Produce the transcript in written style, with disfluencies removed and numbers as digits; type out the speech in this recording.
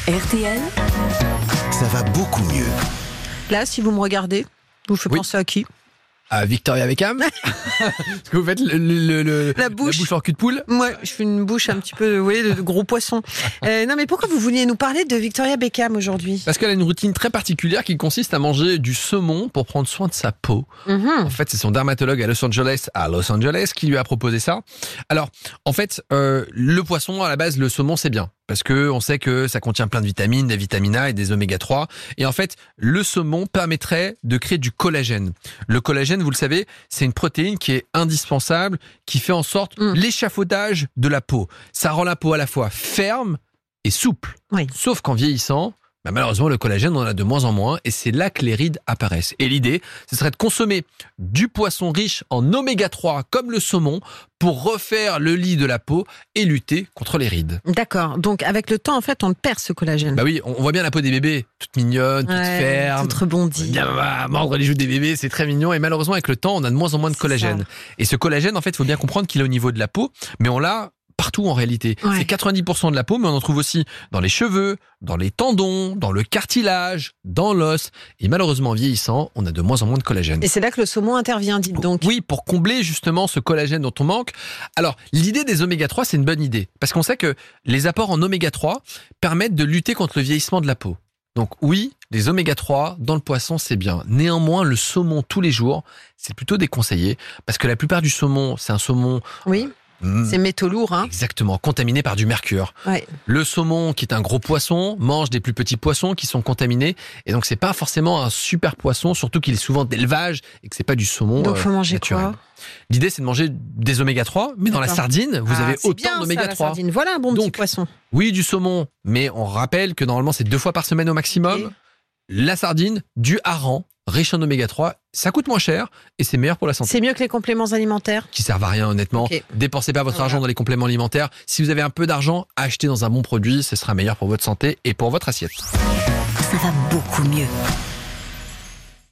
RTL, Ça va beaucoup mieux. Là, si vous me regardez, vous faites penser à qui? À Victoria Beckham. Est-ce que vous faites La bouche en cul de poule? Ouais, je fais une bouche un petit peu, de gros poisson. Non, mais pourquoi vous vouliez nous parler de Victoria Beckham aujourd'hui? Parce qu'elle a une routine très particulière qui consiste à manger du saumon pour prendre soin de sa peau. En fait, c'est son dermatologue à Los Angeles qui lui a proposé ça. Alors, en fait, le poisson, à la base, le saumon, c'est bien. Parce que on sait que ça contient plein de vitamines, des vitamines A et des oméga 3. Et en fait, le saumon permettrait de créer du collagène. Le collagène, vous le savez, c'est une protéine qui est indispensable, qui fait en sorte l'échafaudage de la peau. Ça rend la peau à la fois ferme et souple. Oui. Sauf qu'en vieillissant, malheureusement, le collagène, on en a de moins en moins et c'est là que les rides apparaissent. Et l'idée, ce serait de consommer du poisson riche en oméga 3 comme le saumon pour refaire le lit de la peau et lutter contre les rides. D'accord. Donc, avec le temps, en fait, on perd ce collagène. Bah oui, on voit bien la peau des bébés, toute mignonne, toute ferme. Toute rebondie. Bien, mordre les joues des bébés, c'est très mignon. Et malheureusement, avec le temps, on a de moins en moins de collagène. Ça. Et ce collagène, en fait, il faut bien comprendre qu'il est au niveau de la peau, mais on l'a partout en réalité. Ouais. C'est 90% de la peau, mais on en trouve aussi dans les cheveux, dans les tendons, dans le cartilage, dans l'os. Et malheureusement, en vieillissant, on a de moins en moins de collagène. Et c'est là que le saumon intervient, dites donc. Oui, pour combler justement ce collagène dont on manque. Alors, l'idée des oméga 3, c'est une bonne idée. Parce qu'on sait que les apports en oméga 3 permettent de lutter contre le vieillissement de la peau. Donc oui, les oméga 3 dans le poisson, c'est bien. Néanmoins, le saumon tous les jours, c'est plutôt déconseillé. Parce que la plupart du saumon, c'est un saumon... Oui. C'est métaux lourds, hein. Exactement, contaminé par du mercure. Ouais. Le saumon, qui est un gros poisson, mange des plus petits poissons qui sont contaminés. Et donc, c'est pas forcément un super poisson, surtout qu'il est souvent d'élevage et que c'est pas du saumon Donc, faut manger naturel. quoi? L'idée, c'est de manger des oméga 3, mais dans la sardine, vous avez c'est autant bien, d'oméga ça, la 3. sardine. Voilà un bon petit Donc, poisson. Oui, du saumon, mais on rappelle que normalement, c'est 2 fois par semaine au maximum. Et La sardine, du hareng, riche en oméga 3, ça coûte moins cher et c'est meilleur pour la santé. c'est mieux que les compléments alimentaires. Qui servent à rien, honnêtement. Ok. Dépensez pas votre argent dans les compléments alimentaires. Si vous avez un peu d'argent, achetez dans un bon produit, ce sera meilleur pour votre santé et pour votre assiette. ça va beaucoup mieux.